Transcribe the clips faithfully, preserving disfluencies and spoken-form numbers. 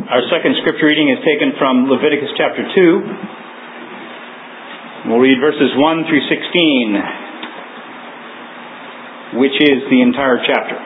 Our second scripture reading is taken from Leviticus chapter two. We'll read verses one through sixteen, which is the entire chapter.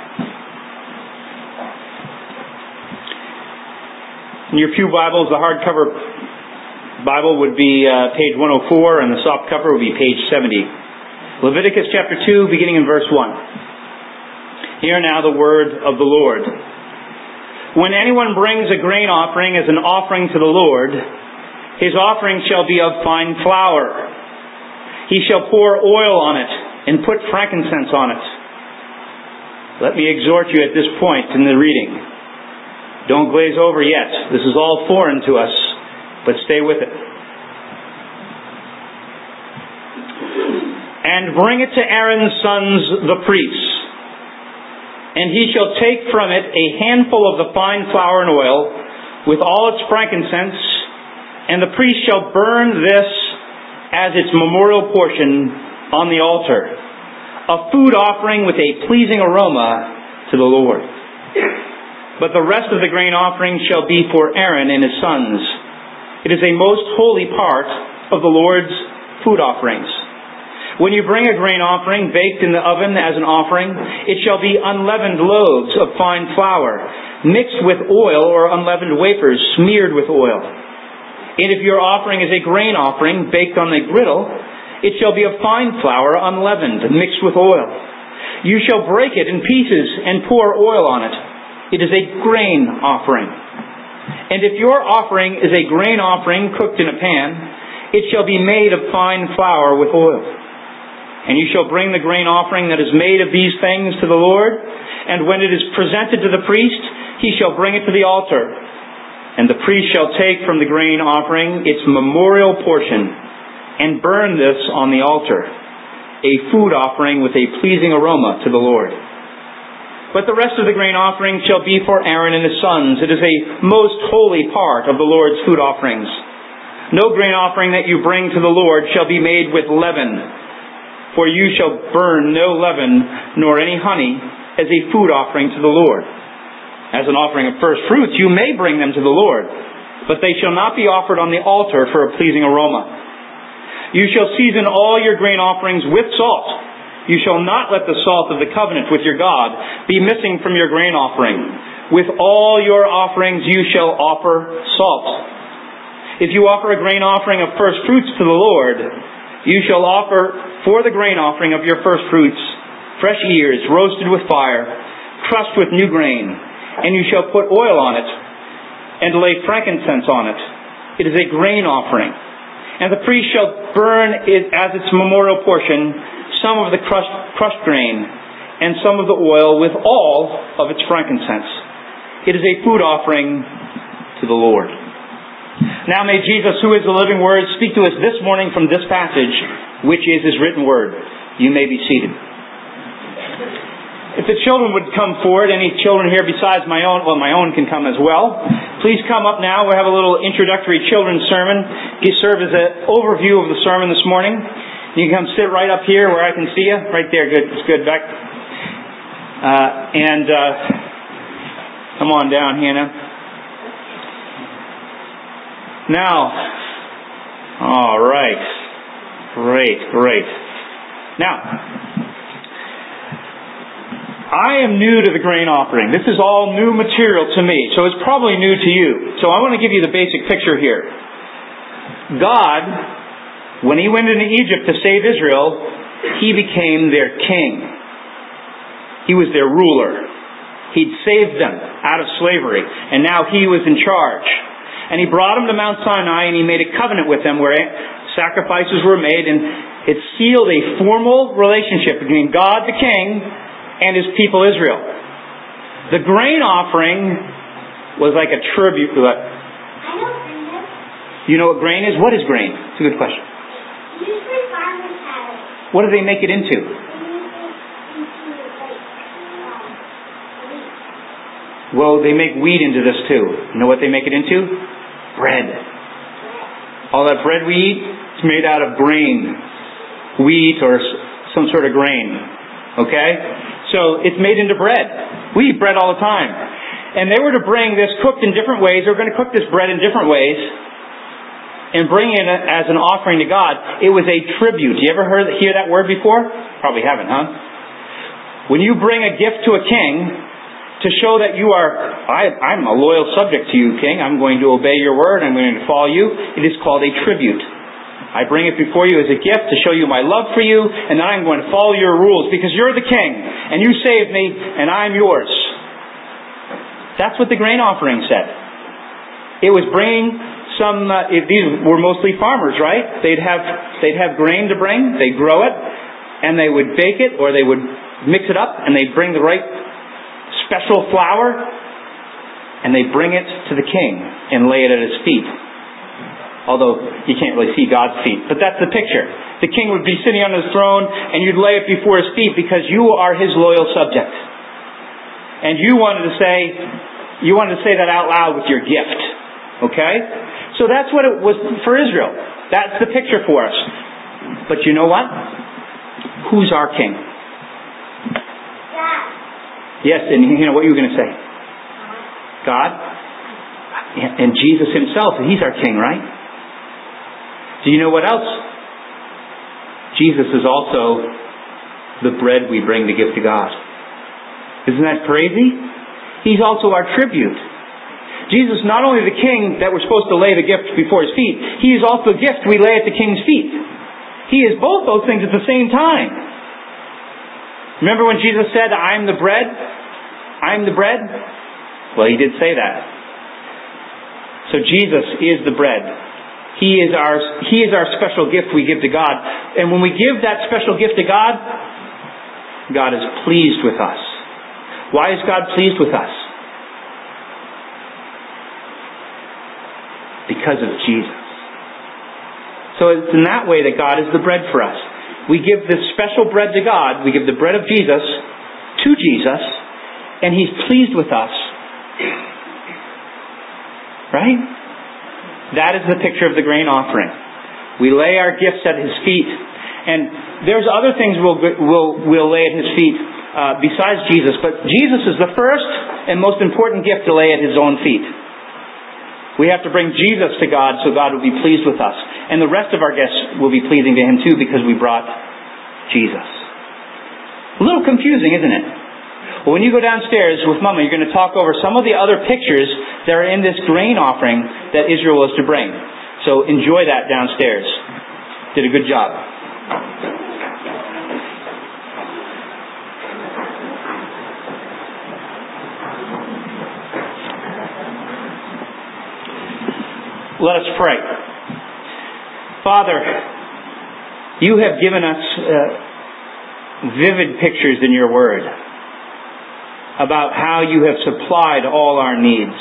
In your pew Bibles, the hardcover Bible would be uh, page one oh four, and the soft cover would be page seventy. Leviticus chapter two, beginning in verse one. Hear now the word of the Lord. When anyone brings a grain offering as an offering to the Lord, his offering shall be of fine flour. He shall pour oil on it and put frankincense on it. Let me exhort you at this point in the reading. Don't glaze over yet. This is all foreign to us, but stay with it. And bring it to Aaron's sons, the priests. And he shall take from it a handful of the fine flour and oil, with all its frankincense, and the priest shall burn this as its memorial portion on the altar, a food offering with a pleasing aroma to the Lord. But the rest of the grain offering shall be for Aaron and his sons. It is a most holy part of the Lord's food offerings. When you bring a grain offering baked in the oven as an offering, it shall be unleavened loaves of fine flour, mixed with oil, or unleavened wafers smeared with oil. And if your offering is a grain offering baked on the griddle, it shall be of fine flour, unleavened, mixed with oil. You shall break it in pieces and pour oil on it. It is a grain offering. And if your offering is a grain offering cooked in a pan, it shall be made of fine flour with oil. And you shall bring the grain offering that is made of these things to the Lord, and when it is presented to the priest, he shall bring it to the altar. And the priest shall take from the grain offering its memorial portion, and burn this on the altar, a food offering with a pleasing aroma to the Lord. But the rest of the grain offering shall be for Aaron and his sons. It is a most holy part of the Lord's food offerings. No grain offering that you bring to the Lord shall be made with leaven, for you shall burn no leaven nor any honey as a food offering to the Lord. As an offering of first fruits, you may bring them to the Lord, but they shall not be offered on the altar for a pleasing aroma. You shall season all your grain offerings with salt. You shall not let the salt of the covenant with your God be missing from your grain offering. With all your offerings you shall offer salt. If you offer a grain offering of first fruits to the Lord, you shall offer for the grain offering of your first fruits fresh ears roasted with fire, crushed with new grain, and you shall put oil on it and lay frankincense on it. It is a grain offering. And the priest shall burn it as its memorial portion, some of the crushed, crushed grain and some of the oil with all of its frankincense. It is a food offering to the Lord. Now may Jesus, who is the living Word, speak to us this morning from this passage, which is His written Word. You may be seated. If the children would come forward, any children here besides my own, well, my own can come as well. Please come up now. We'll have a little introductory children's sermon. It serve as an overview of the sermon this morning. You can come sit right up here where I can see you. Right there. Good. It's good. Back. Uh, and uh, come on down, Hannah. Now, all right. Great, great. Now, I am new to the grain offering. This is all new material to me, so it's probably new to you. So I want to give you the basic picture here. God, when He went into Egypt to save Israel, He became their king. He was their ruler. He'd saved them out of slavery, and now He was in charge. And He brought them to Mount Sinai, and He made a covenant with them where sacrifices were made, and it sealed a formal relationship between God the King and His people Israel. The grain offering was like a tribute. You know what grain is? What is grain? It's a good question. Usually farmers have it. What do they make it into? Well, they make wheat into this too. You know what they make it into? Bread. All that bread we eat, it's made out of grain. Wheat or some sort of grain. Okay? So it's made into bread. We eat bread all the time. And they were to bring this cooked in different ways. They were going to cook this bread in different ways and bring it as an offering to God. It was a tribute. You ever heard hear that word before? Probably haven't, huh? When you bring a gift to a king to show that you are, I, I'm a loyal subject to you, king. I'm going to obey your word. I'm going to follow you. It is called a tribute. I bring it before you as a gift to show you my love for you, and then I'm going to follow your rules because you're the king, and you saved me, and I'm yours. That's what the grain offering said. It was bringing some, uh, it, these were mostly farmers, right? They'd have, they'd have grain to bring, they'd grow it, and they would bake it, or they would mix it up, and they'd bring the right special flour, and they'd bring it to the king and lay it at his feet. Although you can't really see God's feet. But that's the picture. The king would be sitting on his throne and you'd lay it before his feet because you are his loyal subject. And you wanted to say, you wanted to say that out loud with your gift. Okay? So that's what it was for Israel. That's the picture for us. But you know what? Who's our king? God. Yes, and you know what you were going to say? God? And Jesus himself, he's our king, right? Do you know what else? Jesus is also the bread we bring to give to God. Isn't that crazy? He's also our tribute. Jesus is not only the king that we're supposed to lay the gift before his feet, he is also the gift we lay at the king's feet. He is both those things at the same time. Remember when Jesus said, I'm the bread? I'm the bread? Well, he did say that. So Jesus is the bread. He is our He is our special gift we give to God. And when we give that special gift to God, God is pleased with us. Why is God pleased with us? Because of Jesus. So it's in that way that God is the bread for us. We give this special bread to God. We give the bread of Jesus to Jesus, and he's pleased with us. Right? That is the picture of the grain offering. We lay our gifts at his feet. And there's other things we'll, we'll, we'll lay at his feet uh, besides Jesus. But Jesus is the first and most important gift to lay at his own feet. We have to bring Jesus to God so God will be pleased with us. And the rest of our gifts will be pleasing to him too because we brought Jesus. A little confusing, isn't it? Well, when you go downstairs with Mama, you're going to talk over some of the other pictures that are in this grain offering that Israel was to bring. So enjoy that downstairs. Did a good job. Let us pray. Father, you have given us uh, vivid pictures in your word about how you have supplied all our needs.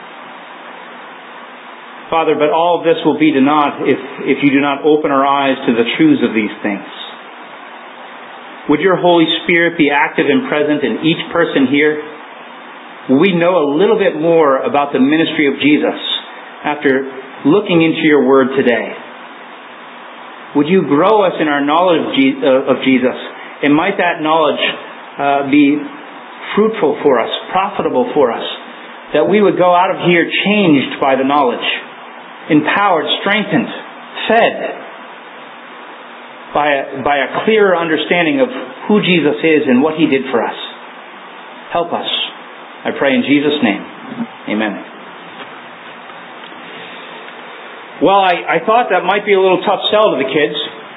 Father, but all of this will be to naught if, if you do not open our eyes to the truths of these things. Would your Holy Spirit be active and present in each person here? Will we know a little bit more about the ministry of Jesus after looking into your word today? Would you grow us in our knowledge of Jesus? And might that knowledge uh, be fruitful for us, profitable for us, that we would go out of here changed by the knowledge, empowered, strengthened, fed by a, by a clearer understanding of who Jesus is and what he did for us. Help us, I pray in Jesus' name. Amen. Well, I, I thought that might be a little tough sell to the kids.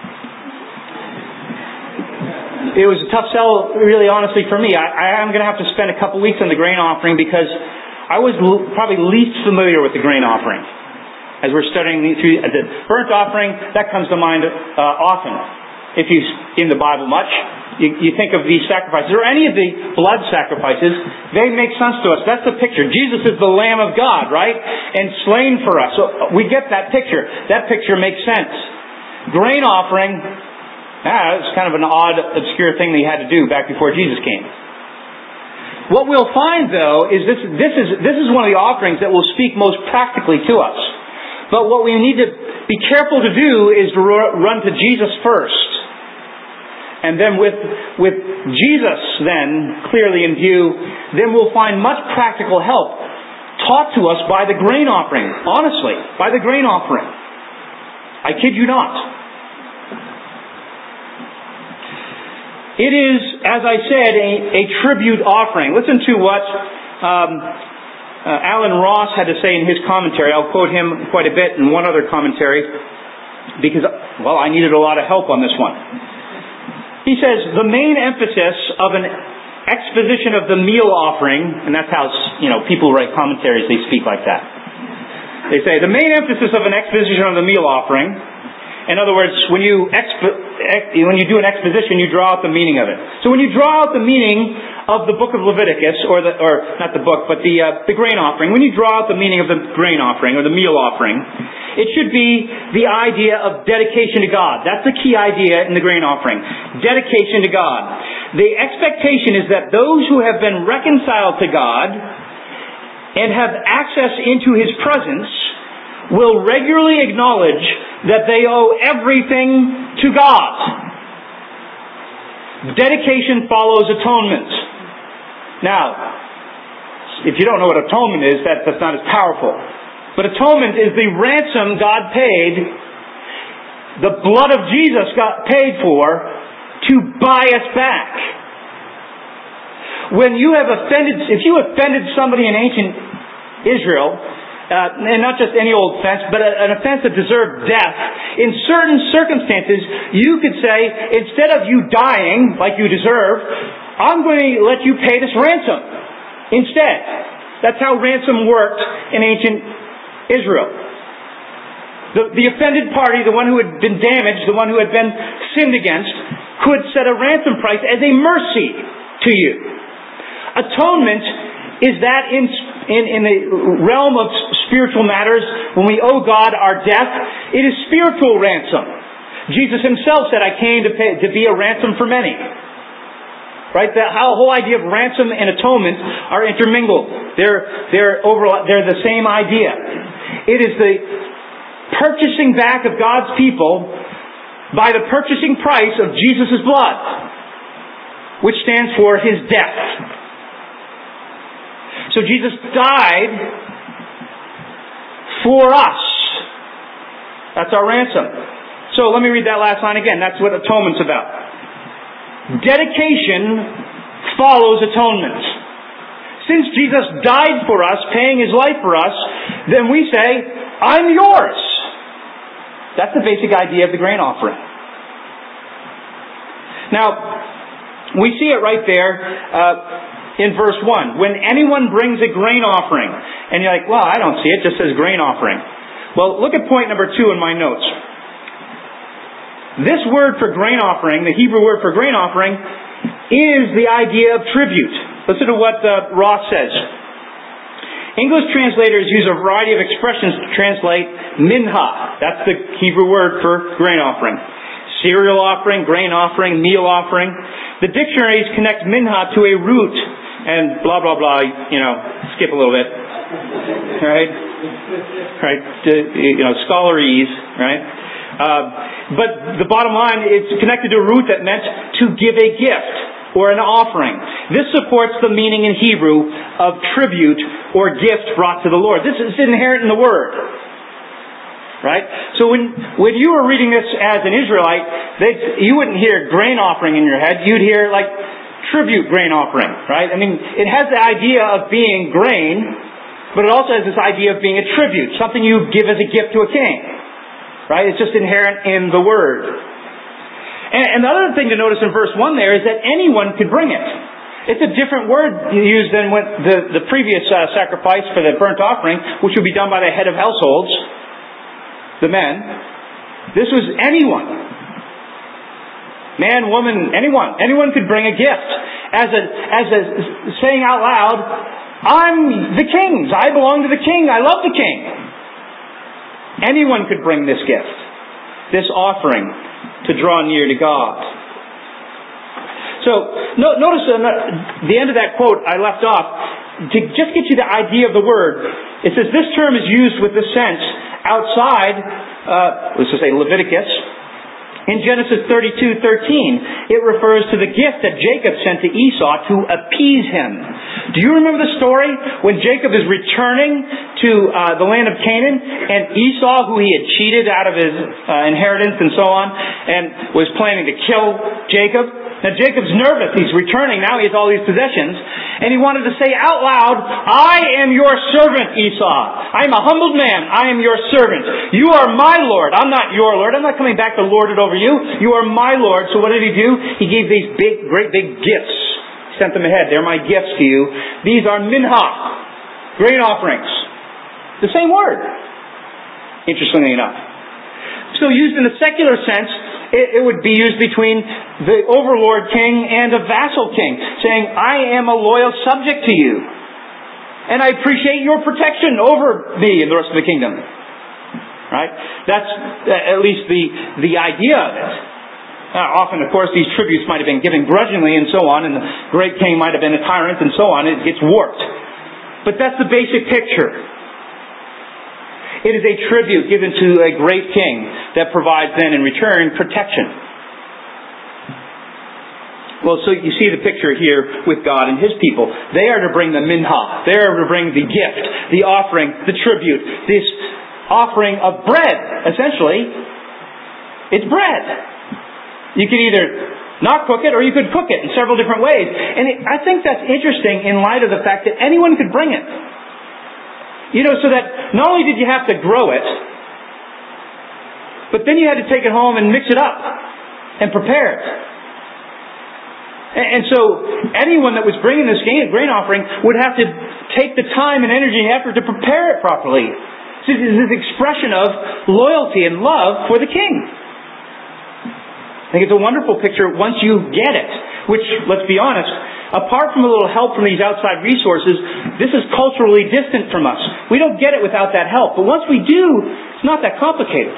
It was a tough sell, really, honestly, for me. I, I am going to have to spend a couple weeks on the grain offering because I was l- probably least familiar with the grain offering. As we're studying through the burnt offering, that comes to mind uh, often. If you in the Bible much, you, you think of these sacrifices or any of the blood sacrifices, they make sense to us. That's the picture. Jesus is the Lamb of God, right? And slain for us. So we get that picture. That picture makes sense. Grain offering, ah, it's kind of an odd, obscure thing they had to do back before Jesus came. What we'll find, though, is this, this is this is one of the offerings that will speak most practically to us. But what we need to be careful to do is to run to Jesus first. and then with, with Jesus then clearly in view, then we'll find much practical help taught to us by the grain offering. Honestly, by the grain offering. I kid you not. It is, as I said, a, a tribute offering. Listen to what um, uh, Alan Ross had to say in his commentary. I'll quote him quite a bit in one other commentary because, well, I needed a lot of help on this one. He says, the main emphasis of an exposition of the meal offering, and that's how, you know, people write commentaries, they speak like that. They say, the main emphasis of an exposition of the meal offering, in other words, when you expo- ex- when you do an exposition, you draw out the meaning of it. So when you draw out the meaning of the book of Leviticus, or the, or not the book, but the uh, the grain offering, when you draw out the meaning of the grain offering or the meal offering, it should be the idea of dedication to God. That's the key idea in the grain offering. Dedication to God. The expectation is that those who have been reconciled to God and have access into His presence will regularly acknowledge that they owe everything to God. Dedication follows atonement. Now, if you don't know what atonement is, that, that's not as powerful. But atonement is the ransom God paid, the blood of Jesus got paid for, to buy us back. When you have offended, if you offended somebody in ancient Israel, uh, and not just any old offense, but a, an offense that deserved death, in certain circumstances, you could say, instead of you dying like you deserve, I'm going to let you pay this ransom instead. That's how ransom worked in ancient Israel. The, the offended party, the one who had been damaged, the one who had been sinned against, could set a ransom price as a mercy to you. Atonement is that in, in, in the realm of spiritual matters, when we owe God our death, it is spiritual ransom. Jesus Himself said, I came to, pay, to be a ransom for many. Right? The whole idea of ransom and atonement are intermingled. They're, they're, over, they're the same idea. It is the purchasing back of God's people by the purchasing price of Jesus' blood, which stands for His death. So Jesus died for us. That's our ransom. So let me read that last line again. That's what atonement's about. Dedication follows atonement. Since Jesus died for us, paying His life for us, then we say, I'm yours. That's the basic idea of the grain offering. Now, we see it right there uh, in verse one. When anyone brings a grain offering, and you're like, well, I don't see it, it just says grain offering. Well, look at point number two in my notes. This word for grain offering, the Hebrew word for grain offering, is the idea of tribute. Listen to what uh, Ross says. English translators use a variety of expressions to translate minha. That's the Hebrew word for grain offering. Cereal offering, grain offering, meal offering. The dictionaries connect minha to a root and blah, blah, blah, you know, skip a little bit. Right? Right? You know, scholarese, right? Uh, but the bottom line, it's connected to a root that meant to give a gift or an offering. This supports the meaning in Hebrew of tribute or gift brought to the Lord. This is inherent in the word. Right? So when when you were reading this as an Israelite, they, you wouldn't hear grain offering in your head. You'd hear like tribute grain offering. Right? I mean, it has the idea of being grain, but it also has this idea of being a tribute, something you give as a gift to a king. Right? It's just inherent in the word. And, and the other thing to notice in verse one there is that anyone could bring it. It's a different word used than what the, the previous uh, sacrifice for the burnt offering, which would be done by the head of households, the men. This was anyone. Man, woman, anyone. Anyone could bring a gift. As a, as a saying out loud, I'm the king's. I belong to the king. I love the king. Anyone could bring this gift, this offering, to draw near to God. So, no, notice uh, the end of that quote I left off, to just get you the idea of the word. It says this term is used with the sense outside, uh, let's just say Leviticus, In Genesis thirty-two thirteen, it refers to the gift that Jacob sent to Esau to appease him. Do you remember the story when Jacob is returning to uh, the land of Canaan, and Esau, who he had cheated out of his uh, inheritance and so on, and was planning to kill Jacob? Now Jacob's nervous. He's returning. Now he has all these possessions. And he wanted to say out loud, I am your servant, Esau. I am a humbled man. I am your servant. You are my Lord. I'm not your Lord. I'm not coming back to lord it over you. You are my Lord. So what did he do? He gave these big, great big gifts. He sent them ahead. They're my gifts to you. These are minhah, grain offerings. The same word, interestingly enough. So used in the secular sense, it would be used between the overlord king and a vassal king, saying, I am a loyal subject to you, and I appreciate your protection over me and the rest of the kingdom. Right? That's at least the, the idea of it. Now, often, of course, these tributes might have been given grudgingly and so on, and the great king might have been a tyrant and so on. It gets warped. But that's the basic picture. It is a tribute given to a great king that provides then in return protection. Well, so you see the picture here with God and His people. They are to bring the minhah. They are to bring the gift, the offering, the tribute, this offering of bread, essentially. It's bread. You could either not cook it or you could cook it in several different ways. And it, I think that's interesting in light of the fact that anyone could bring it. You know, so that not only did you have to grow it, but then you had to take it home and mix it up and prepare it. And so anyone that was bringing this grain offering would have to take the time and energy and effort to prepare it properly. So this is an expression of loyalty and love for the king. I think it's a wonderful picture once you get it. Which, let's be honest, apart from a little help from these outside resources, this is culturally distant from us. We don't get it without that help. But once we do, it's not that complicated.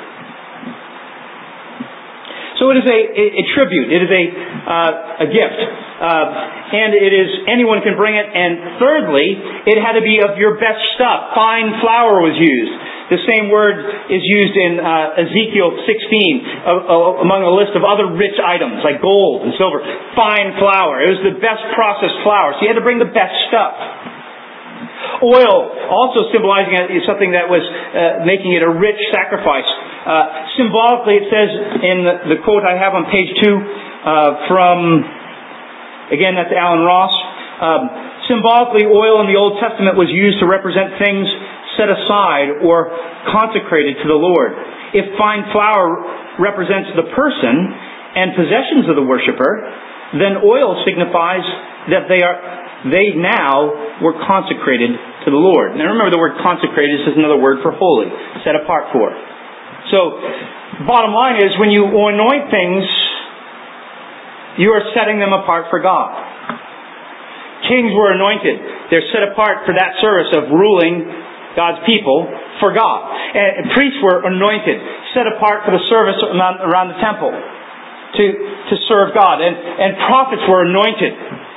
So it is a, a, a tribute. It is a, uh, a gift. Uh, and it is, anyone can bring it. And thirdly, it had to be of your best stuff. Fine flour was used. The same word is used in uh, Ezekiel sixteen uh, uh, among a list of other rich items like gold and silver. Fine flour. It was the best processed flour. So you had to bring the best stuff. Oil, also symbolizing something that was uh, making it a rich sacrifice. Uh, symbolically, it says in the, the quote I have on page two uh, from, again, that's Alan Ross. Um, symbolically, oil in the Old Testament was used to represent things set aside or consecrated to the Lord. If fine flour represents the person and possessions of the worshiper, then oil signifies that they are they now were consecrated to the Lord. Now remember, the word consecrated is another word for holy, set apart for. So, bottom line is, when you anoint things, you are setting them apart for God. Kings were anointed. They're set apart for that service of ruling God's people for God. And priests were anointed, set apart for the service around the temple to, to serve God. And, and prophets were anointed.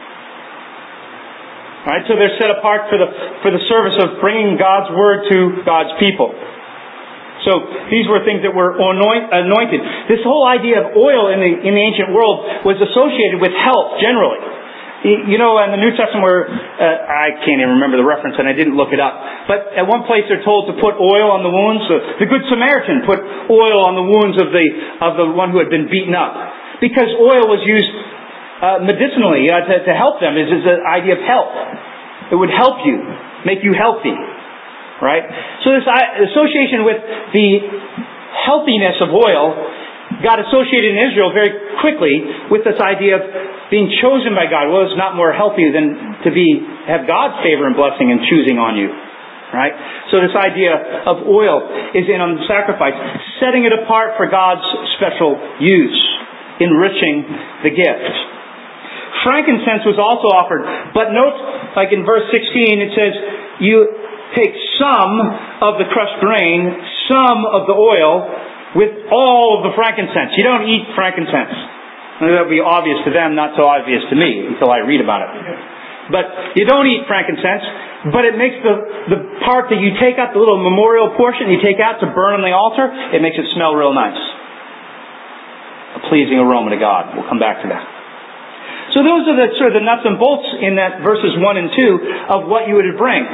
Right? So they're set apart for the, for the service of bringing God's word to God's people. So these were things that were anoint, anointed. This whole idea of oil in the, in the ancient world was associated with health generally. You know, in the New Testament where, uh, I can't even remember the reference and I didn't look it up. But at one place they're told to put oil on the wounds. The Good Samaritan put oil on the wounds of the of the one who had been beaten up. Because oil was used uh, medicinally uh, to, to help them. Is the idea of health. It would help you, make you healthy. Right? So this association with the healthiness of oil got associated in Israel very quickly with this idea of being chosen by God. Well, it's not more healthy than to be have God's favor and blessing and choosing on you. Right? So this idea of oil is in on the sacrifice, setting it apart for God's special use, enriching the gift. Frankincense was also offered. But note, like in verse sixteen, it says, you take some of the crushed grain, some of the oil, with all of the frankincense. You don't eat frankincense. That would be obvious to them, not so obvious to me until I read about it. But you don't eat frankincense, but it makes the, the part that you take out, the little memorial portion you take out to burn on the altar, it makes it smell real nice. pleasing aroma to God. We'll come back to that. So those are the sort of the nuts and bolts in that verses one and two of what you would bring.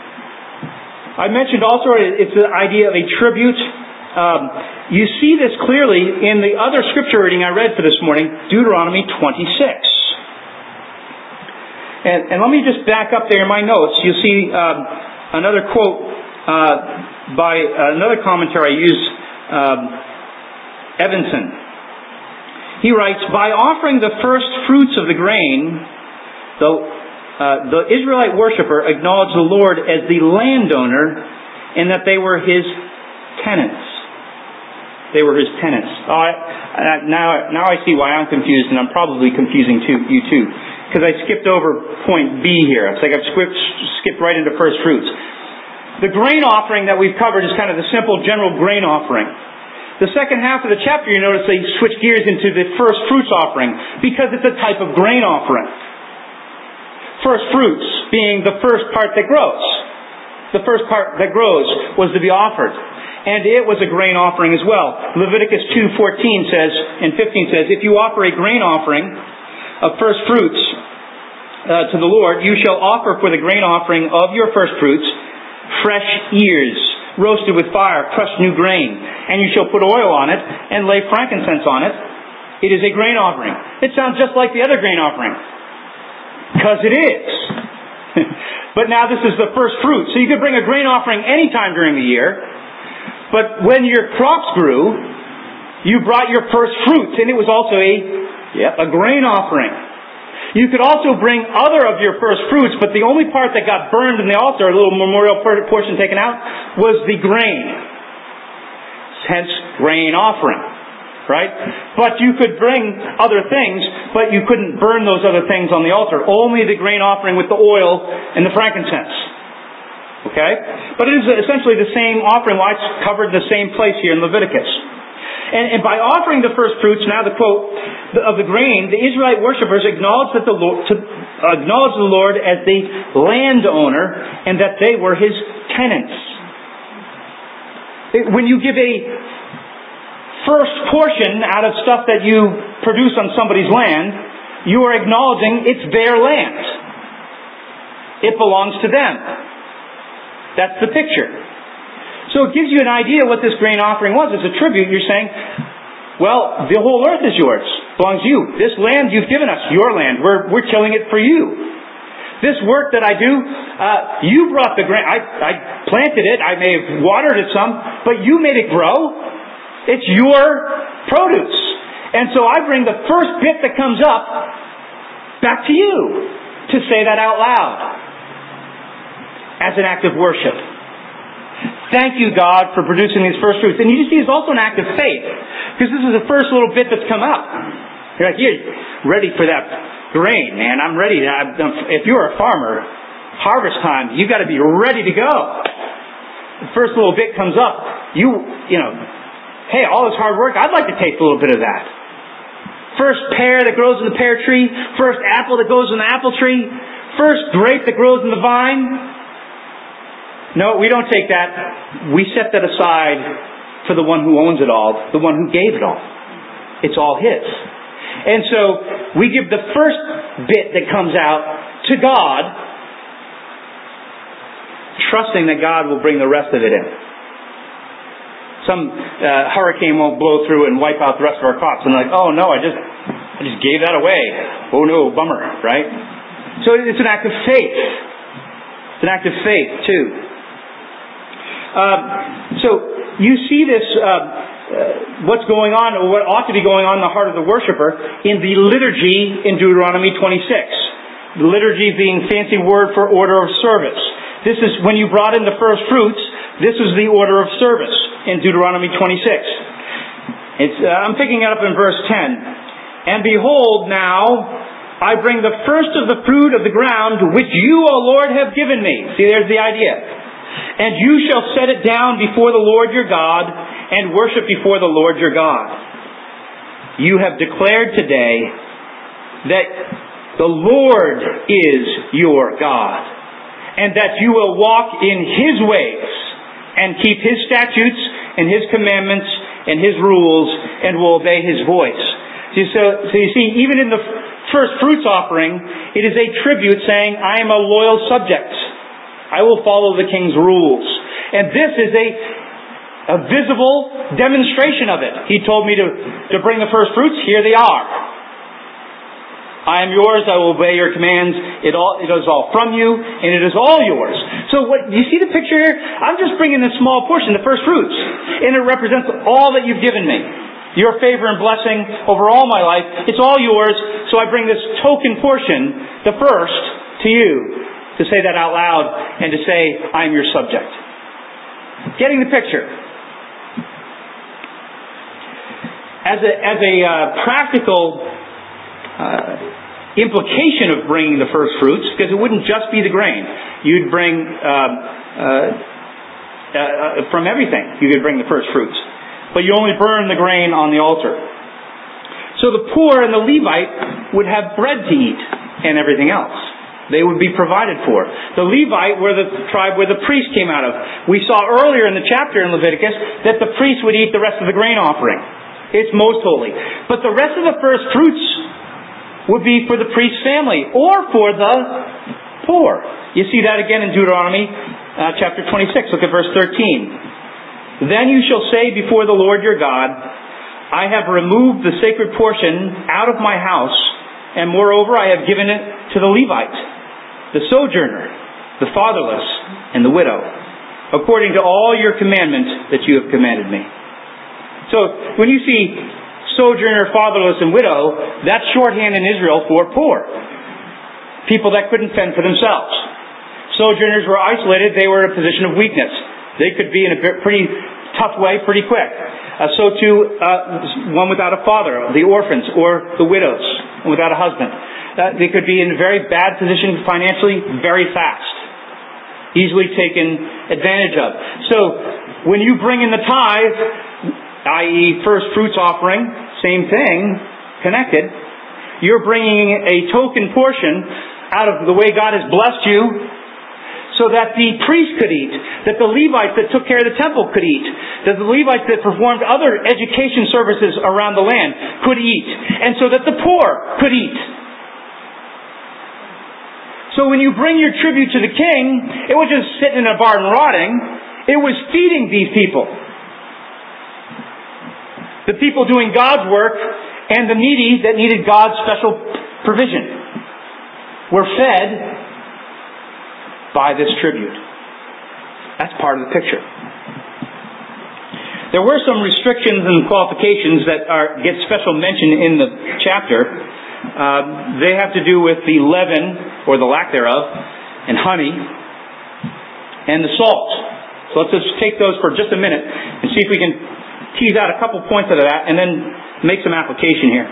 I mentioned also it's the idea of a tribute. Um, you see this clearly in the other scripture reading I read for this morning, Deuteronomy twenty-six. And, and let me just back up there in my notes. You'll see um, another quote uh, by uh, another commentary I use, um, Evanson. He writes, by offering the first fruits of the grain, the, uh, the Israelite worshiper acknowledged the Lord as the landowner and that they were his tenants. They were his tenants. Oh, I, I, now, now I see why I'm confused, and I'm probably confusing too, you too. Because I skipped over point B here. It's like I've skipped, skipped right into first fruits. The grain offering that we've covered is kind of the simple general grain offering. The second half of the chapter, you notice they switch gears into the first fruits offering because it's a type of grain offering. First fruits being the first part that grows. The first part that grows was to be offered. And it was a grain offering as well. Leviticus two fourteen says, and fifteen says, if you offer a grain offering of first fruits uh, to the Lord, you shall offer for the grain offering of your first fruits fresh ears, roasted with fire, crushed new grain, and you shall put oil on it and lay frankincense on it. It is a grain offering. It sounds just like the other grain offering. Because it is. But now this is the first fruit. So you could bring a grain offering anytime during the year. But when your crops grew, you brought your first fruits, and it was also a, yep, a grain offering. You could also bring other of your first fruits, but the only part that got burned in the altar, a little memorial portion taken out, was the grain. Hence, grain offering. Right? But you could bring other things, but you couldn't burn those other things on the altar. Only the grain offering with the oil and the frankincense. Okay? But it is essentially the same offering. Well, it's covered in the same place here in Leviticus. And, and by offering the first fruits, now the quote of the grain, the Israelite worshippers acknowledged that the Lord, to, uh, acknowledged the Lord as the landowner and that they were his tenants. When you give a first portion out of stuff that you produce on somebody's land, you are acknowledging it's their land. It belongs to them. That's the picture. So it gives you an idea what this grain offering was. It's a tribute. You're saying, well, the whole earth is yours. It belongs to you. This land you've given us, your land. We're, we're tilling it for you. This work that I do, uh, you brought the grain. I, I planted it. I may have watered it some, but you made it grow. It's your produce. And so I bring the first bit that comes up back to you to say that out loud as an act of worship. Thank you, God, for producing these first fruits. And you see it's also an act of faith, because this is the first little bit that's come up. You're like, you're ready for that grain, man. I'm ready. To, I'm, if you're a farmer, harvest time, you've got to be ready to go. The first little bit comes up. You, you know, hey, all this hard work, I'd like to taste a little bit of that. First pear that grows in the pear tree, first apple that goes in the apple tree, first grape that grows in the vine. No, we don't take that. We set that aside for the one who owns it all, the one who gave it all. It's all his. And so we give the first bit that comes out to God, trusting that God will bring the rest of it in. Some uh, hurricane won't blow through and wipe out the rest of our crops. And like, oh no, I just I just gave that away. Oh no, bummer, right? So it's an act of faith. It's an act of faith too. Uh, so you see this, uh, uh, what's going on, or what ought to be going on in the heart of the worshiper in the liturgy in Deuteronomy twenty-six. The liturgy being fancy word for order of service. This is when you brought in the first fruits. This is the order of service in Deuteronomy twenty-six. It's, uh, I'm picking it up in verse ten. And behold, now I bring the first of the fruit of the ground which you, O Lord, have given me. See, there's the idea. And you shall set it down before the Lord your God and worship before the Lord your God. You have declared today that the Lord is your God, and that you will walk in His ways and keep His statutes and His commandments and His rules and will obey His voice. So, so you see, even in the first fruits offering, it is a tribute saying, I am a loyal subject. I will follow the king's rules. And this is a, a visible demonstration of it. He told me to, to bring the first fruits. Here they are. I am yours. I will obey your commands. It all it is all from you, and it is all yours. So what, do you see the picture here? I'm just bringing this small portion, the first fruits. And it represents all that you've given me. Your favor and blessing over all my life. It's all yours. So I bring this token portion, the first, to you. To say that out loud and to say, I am your subject. Getting the picture. As a, as a uh, practical uh, implication of bringing the first fruits, because it wouldn't just be the grain. You'd bring, uh, uh, uh, from everything, you could bring the first fruits. But you only burn the grain on the altar. So the poor and the Levite would have bread to eat and everything else. They would be provided for. The Levite were the tribe where the priest came out of. We saw earlier in the chapter in Leviticus that the priest would eat the rest of the grain offering. It's most holy. But the rest of the first fruits would be for the priest's family or for the poor. You see that again in Deuteronomy uh, chapter twenty-six. Look at verse thirteen. Then you shall say before the Lord your God, I have removed the sacred portion out of my house, and moreover I have given it to the Levite, the sojourner, the fatherless, and the widow, according to all your commandments that you have commanded me. So, when you see sojourner, fatherless, and widow, that's shorthand in Israel for poor. People that couldn't fend for themselves. Sojourners were isolated. They were in a position of weakness. They could be in a pretty tough way pretty quick. Uh, so too, uh, one without a father, the orphans, or the widows, without a husband. Uh, they could be in a very bad position financially very fast. Easily taken advantage of. So, when you bring in the tithe, that is first fruits offering, same thing, connected, you're bringing a token portion out of the way God has blessed you so that the priest could eat, that the Levites that took care of the temple could eat, that the Levites that performed other education services around the land could eat, and so that the poor could eat. So when you bring your tribute to the king, it was just sitting in a barn rotting. It was feeding these people. The people doing God's work and the needy that needed God's special provision were fed by this tribute. That's part of the picture. There were some restrictions and qualifications that are, get special mention in the chapter. Uh, they have to do with the leaven, or the lack thereof, and honey, and the salt. So let's just take those for just a minute and see if we can tease out a couple points out of that and then make some application here.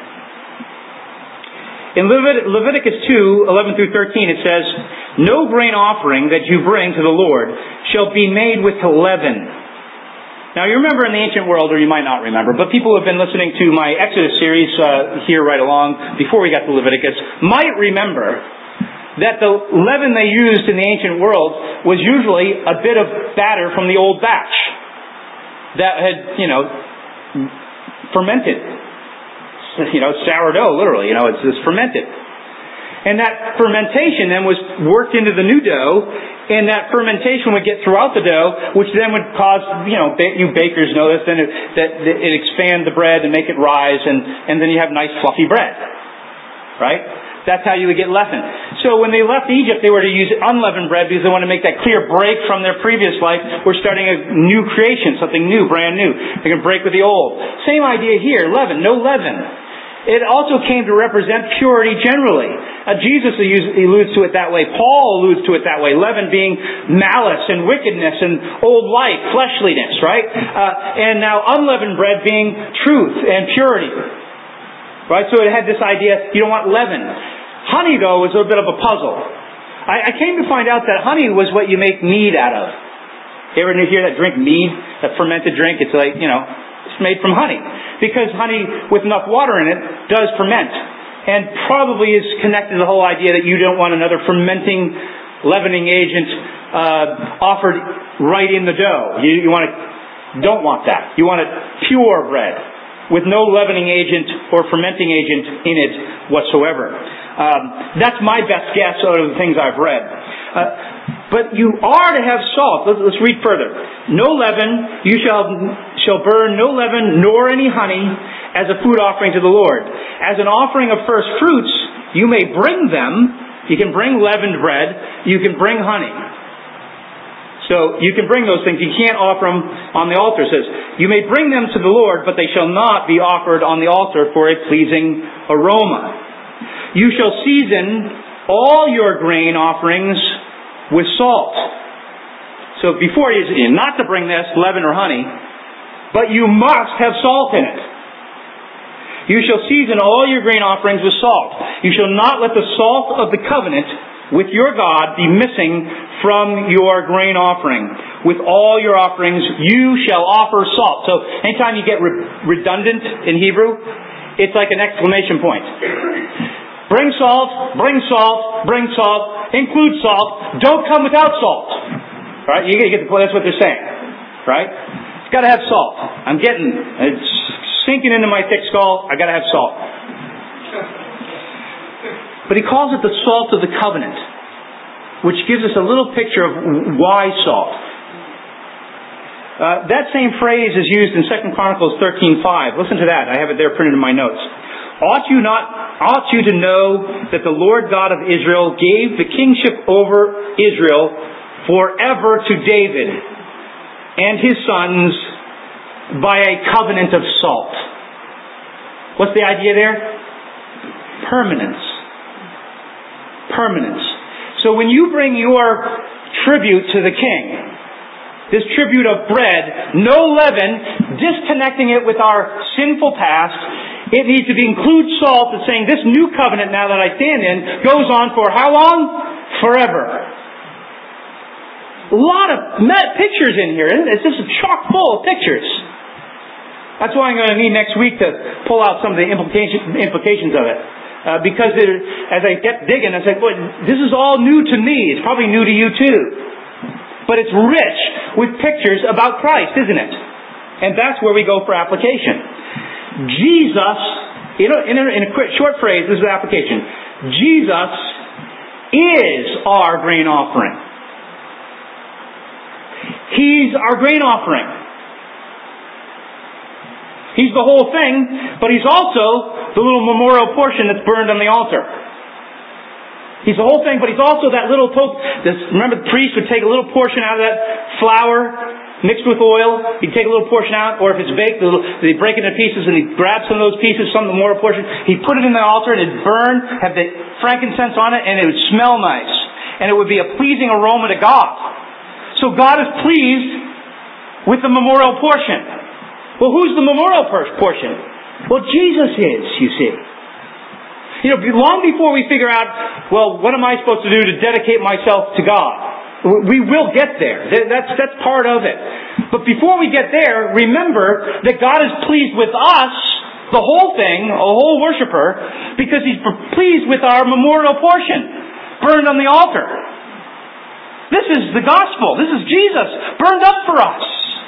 In Levit- Leviticus two, eleven through thirteen, it says, no grain offering that you bring to the Lord shall be made with leaven. Now, you remember in the ancient world, or you might not remember, but people who have been listening to my Exodus series uh, here right along, before we got to Leviticus, might remember that the leaven they used in the ancient world was usually a bit of batter from the old batch that had, you know, fermented. You know, sourdough, literally, you know, it's, it's fermented. And that fermentation then was worked into the new dough, and that fermentation would get throughout the dough, which then would cause, you know, you bakers know this, then it, that it expand the bread and make it rise, and, and then you have nice fluffy bread. Right? That's how you would get leaven. So when they left Egypt, they were to use unleavened bread because they wanted to make that clear break from their previous life. We're starting a new creation, something new, brand new. They can break with the old. Same idea here, leaven, no leaven. It also came to represent purity generally. Uh, Jesus alludes to it that way. Paul alludes to it that way. Leaven being malice and wickedness and old life, fleshliness, right? Uh, and now unleavened bread being truth and purity. Right? So it had this idea, you don't want leaven. Honey, though, was a bit of a puzzle. I, I came to find out that honey was what you make mead out of. You ever hear that drink, mead? That fermented drink? It's like, you know, it's made from honey. Because honey with enough water in it does ferment. And probably is connected to the whole idea that you don't want another fermenting, leavening agent uh, offered right in the dough. You, you want to, don't want that. You want a pure bread. with no leavening agent or fermenting agent in it whatsoever. Um, that's my best guess out of the things I've read. Uh, but you are to have salt. Let's, let's read further. No leaven, you shall shall burn no leaven nor any honey as a food offering to the Lord. As an offering of first fruits, you may bring them. You can bring leavened bread. You can bring honey. So you can bring those things. You can't offer them on the altar. It says, you may bring them to the Lord, but they shall not be offered on the altar for a pleasing aroma. You shall season all your grain offerings with salt. So before you, not to bring this, leaven or honey, but you must have salt in it. You shall season all your grain offerings with salt. You shall not let the salt of the covenant with your God be missing from your grain offering. With all your offerings, you shall offer salt. So anytime you get re- redundant in Hebrew, it's like an exclamation point. Bring salt, bring salt, bring salt, include salt. Don't come without salt. Right? You get the point. That's what they're saying. Right? It's got to have salt. I'm getting it's sinking into my thick skull. I got to have salt. But he calls it the salt of the covenant, which gives us a little picture of why salt. Uh, that same phrase is used in Second Chronicles thirteen five. Listen to that. I have it there printed in my notes. Ought you not, ought you to know that the Lord God of Israel gave the kingship over Israel forever to David and his sons by a covenant of salt. What's the idea there? Permanence. Permanence. So when you bring your tribute to the king, this tribute of bread, no leaven, disconnecting it with our sinful past, it needs to be include salt and saying this new covenant now that I stand in goes on for how long? Forever. A lot of pictures in here. It's just chock full of pictures. That's why I'm going to need next week to pull out some of the implication, implications of it. Uh, because it, as I kept digging, I said, well, this is all new to me. It's probably new to you too. But it's rich with pictures about Christ, isn't it? And that's where we go for application. Jesus, in a, in a, in a quick, short phrase, this is the application. Jesus is our grain offering. He's our grain offering. He's the whole thing, but He's also the little memorial portion that's burned on the altar. He's the whole thing, but He's also that little poke. This, remember, the priest would take a little portion out of that flour mixed with oil. He'd take a little portion out, or if it's baked, they'd break it into pieces, and he'd grab some of those pieces, some of the memorial portion. He'd put it in the altar, and it'd burn, have the frankincense on it, and it would smell nice. And it would be a pleasing aroma to God. So God is pleased with the memorial portion. Well, who's the memorial portion? Well, Jesus is, you see. You know, long before we figure out, well, what am I supposed to do to dedicate myself to God? We will get there. That's, that's part of it. But before we get there, remember that God is pleased with us, the whole thing, a whole worshiper, because He's pleased with our memorial portion, burned on the altar. This is the gospel. This is Jesus, burned up for us.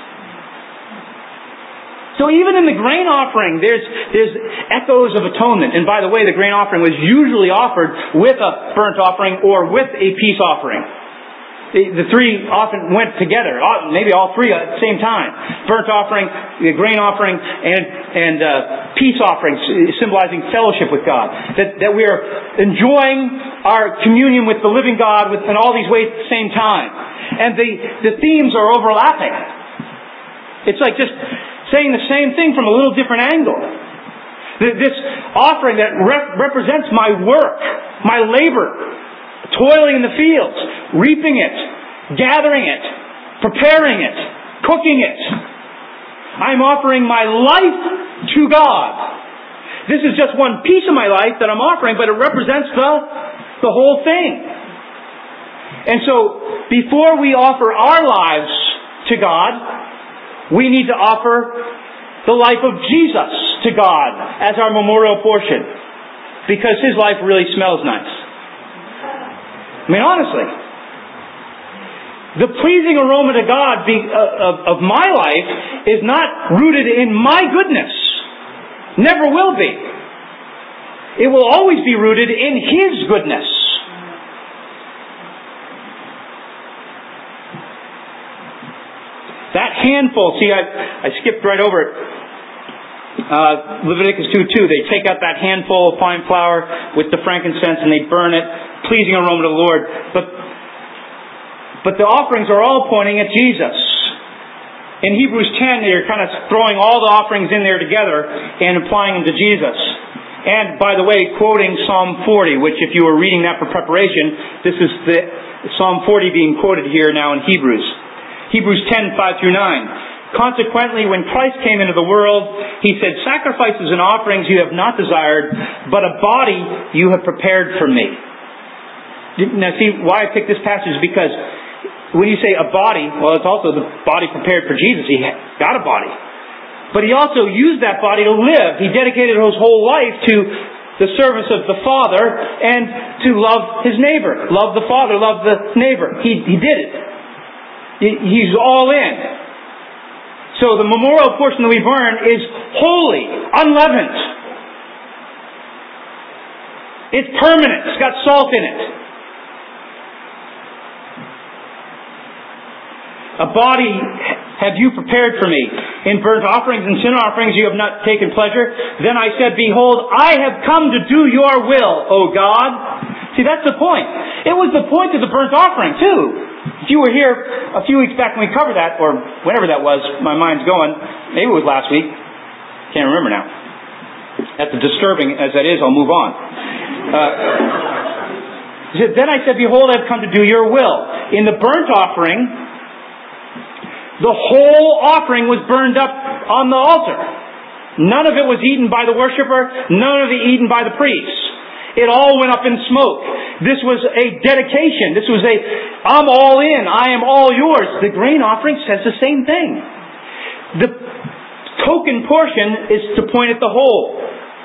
So even in the grain offering, there's there's echoes of atonement. And by the way, the grain offering was usually offered with a burnt offering or with a peace offering. The, the three often went together, maybe all three at the same time. Burnt offering, the grain offering, and and uh, peace offering, symbolizing fellowship with God. That that we are enjoying our communion with the living God with, in all these ways at the same time. And the, the themes are overlapping. It's like just saying the same thing from a little different angle. This offering that rep- represents my work, my labor, toiling in the fields, reaping it, gathering it, preparing it, cooking it. I'm offering my life to God. This is just one piece of my life that I'm offering, but it represents the, the whole thing. And so, before we offer our lives to God, we need to offer the life of Jesus to God as our memorial portion. Because His life really smells nice. I mean, honestly. The pleasing aroma to God be, uh, of, of my life is not rooted in my goodness. Never will be. It will always be rooted in His goodness. That handful, see, I, I skipped right over it. Uh, Leviticus two two, they take out that handful of fine flour with the frankincense and they burn it, pleasing aroma to the Lord. But, but the offerings are all pointing at Jesus. In Hebrews ten, they're kind of throwing all the offerings in there together and applying them to Jesus. And, by the way, quoting Psalm forty, which if you were reading that for preparation, this is the Psalm forty being quoted here now in Hebrews. Hebrews ten, five through nine. Consequently, when Christ came into the world, He said, sacrifices and offerings you have not desired, but a body you have prepared for me. Now see, why I picked this passage is because when you say a body, well, it's also the body prepared for Jesus. He got a body. But He also used that body to live. He dedicated His whole life to the service of the Father and to love His neighbor. Love the Father, love the neighbor. He, he did it. He's all in. So the memorial portion that we burn is holy, unleavened. It's permanent. It's got salt in it. A body have you prepared for me. In burnt offerings and sin offerings you have not taken pleasure. Then I said, behold, I have come to do your will, O God. See, that's the point. It was the point of the burnt offering, too. If you were here a few weeks back when we covered that, or whenever that was, my mind's going, maybe it was last week. Can't remember now. That's as disturbing as that is, I'll move on. Uh, then I said, behold, I have come to do your will. In the burnt offering, the whole offering was burned up on the altar. None of it was eaten by the worshiper, none of it eaten by the priests. It all went up in smoke. This was a dedication. This was a, I'm all in. I am all yours. The grain offering says the same thing. The token portion is to point at the whole.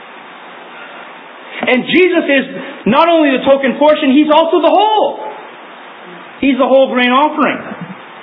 And Jesus is not only the token portion, He's also the whole. He's the whole grain offering.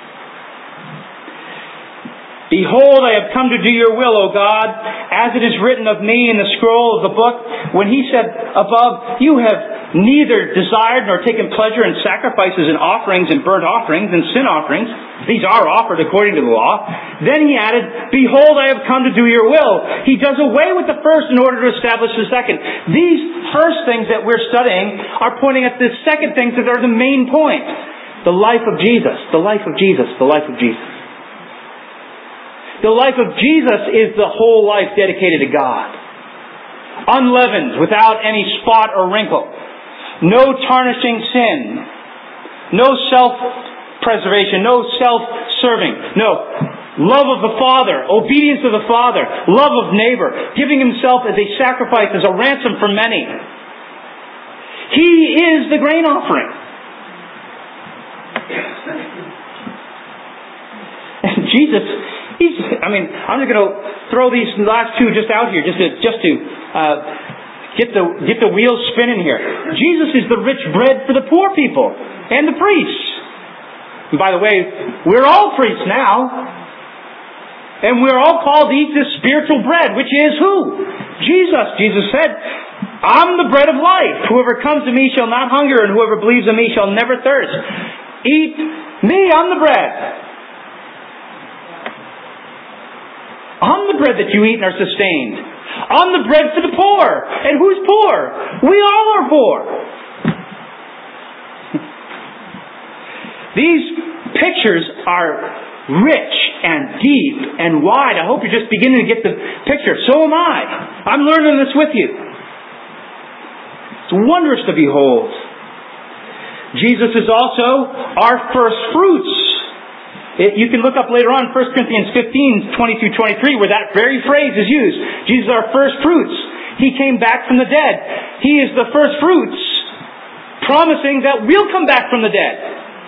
Behold, I have come to do your will, O God, as it is written of me in the scroll of the book. When He said above, you have neither desired nor taken pleasure in sacrifices and offerings and burnt offerings and sin offerings. These are offered according to the law. Then He added, behold, I have come to do your will. He does away with the first in order to establish the second. These first things that we're studying are pointing at the second things that are the main point. The life of Jesus. The life of Jesus. The life of Jesus. The life of Jesus is the whole life dedicated to God. Unleavened, without any spot or wrinkle. No tarnishing sin. No self-preservation. No self-serving. No. Love of the Father. Obedience to the Father. Love of neighbor. Giving Himself as a sacrifice, as a ransom for many. He is the grain offering. And Jesus... He's, I mean, I'm just going to throw these last two just out here, just to just to uh, get the get the wheels spinning here. Jesus is the rich bread for the poor people and the priests. And by the way, we're all priests now, and we're all called to eat this spiritual bread, which is who? Jesus. Jesus said, "I'm the bread of life. Whoever comes to me shall not hunger, and whoever believes in me shall never thirst." Eat me. I'm the bread. I'm the bread that you eat and are sustained. I'm the bread for the poor. And who's poor? We all are poor. These pictures are rich and deep and wide. I hope you're just beginning to get the picture. So am I. I'm learning this with you. It's wondrous to behold. Jesus is also our first fruits. It, you can look up later on First Corinthians fifteen, twenty through twenty-three, where that very phrase is used. Jesus is our first fruits. He came back from the dead. He is the first fruits, promising that we'll come back from the dead.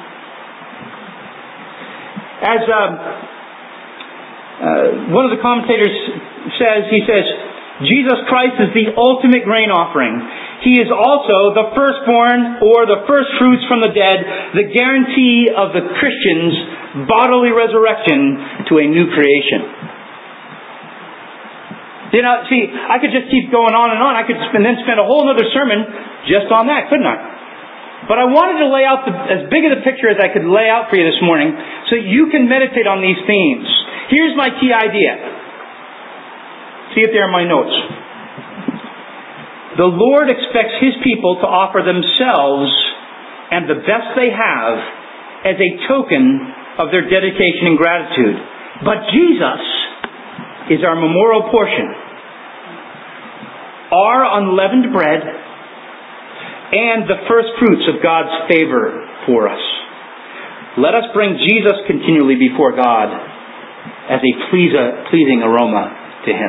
As um, uh, one of the commentators says, he says, Jesus Christ is the ultimate grain offering. He is also the firstborn or the first fruits from the dead, the guarantee of the Christian's bodily resurrection to a new creation. You know, see, I could just keep going on and on. I could spend, then spend a whole other sermon just on that, couldn't I? But I wanted to lay out the, as big of the picture as I could lay out for you this morning so you can meditate on these themes. Here's my key idea. See it there in my notes. The Lord expects His people to offer themselves and the best they have as a token of their dedication and gratitude. But Jesus is our memorial portion, our unleavened bread, and the first fruits of God's favor for us. Let us bring Jesus continually before God as a pleasing aroma to Him.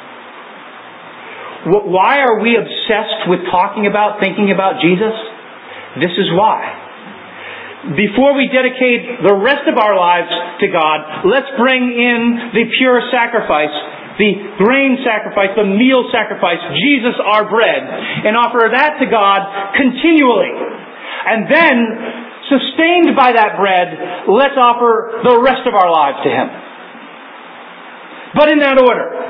Why are we obsessed with talking about, thinking about Jesus? This is why. Before we dedicate the rest of our lives to God, let's bring in the pure sacrifice, the grain sacrifice, the meal sacrifice, Jesus our bread, and offer that to God continually. And then, sustained by that bread, let's offer the rest of our lives to Him. But in that order.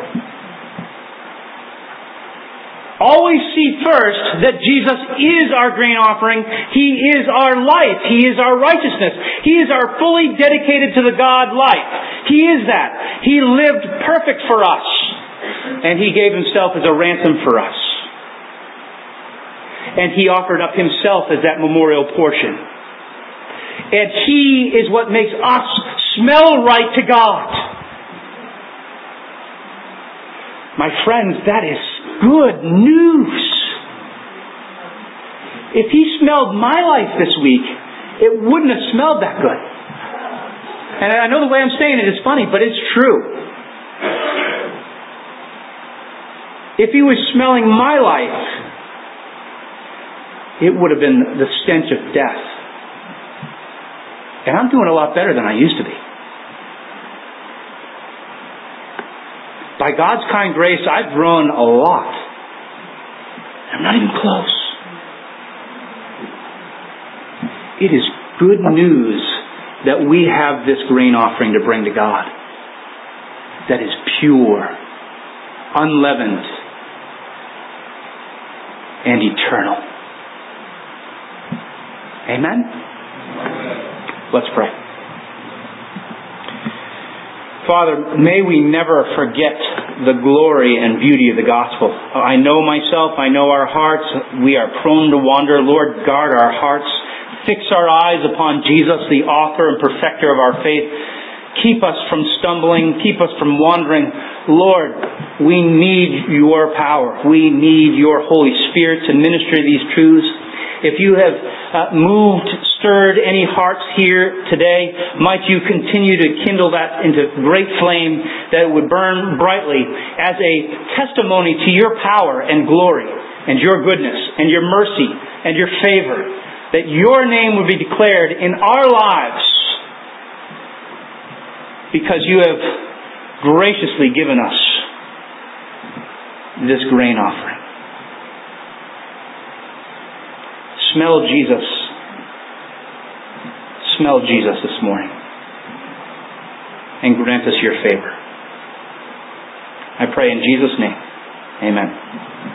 Always see first that Jesus is our grain offering. He is our life. He is our righteousness. He is our fully dedicated to the God life. He is that. He lived perfect for us. And He gave Himself as a ransom for us. And He offered up Himself as that memorial portion. And He is what makes us smell right to God. My friends, that is good news. If He smelled my life this week, it wouldn't have smelled that good. And I know the way I'm saying it is funny, but it's true. If He was smelling my life, it would have been the stench of death. And I'm doing a lot better than I used to be. By God's kind grace, I've grown a lot. I'm not even close. It is good news that we have this grain offering to bring to God. That is pure, unleavened, and eternal. Amen? Let's pray. Father, may we never forget the glory and beauty of the gospel. I know myself, I know our hearts. We are prone to wander. Lord, guard our hearts. Fix our eyes upon Jesus, the author and perfecter of our faith. Keep us from stumbling. Keep us from wandering. Lord, we need Your power. We need Your Holy Spirit to minister these truths. If you have uh, moved, stirred any hearts here today, might you continue to kindle that into great flame that it would burn brightly as a testimony to Your power and glory and Your goodness and Your mercy and Your favor, that Your name would be declared in our lives because You have graciously given us this grain offering. Smell Jesus. Smell Jesus this morning. And grant us Your favor. I pray in Jesus' name. Amen.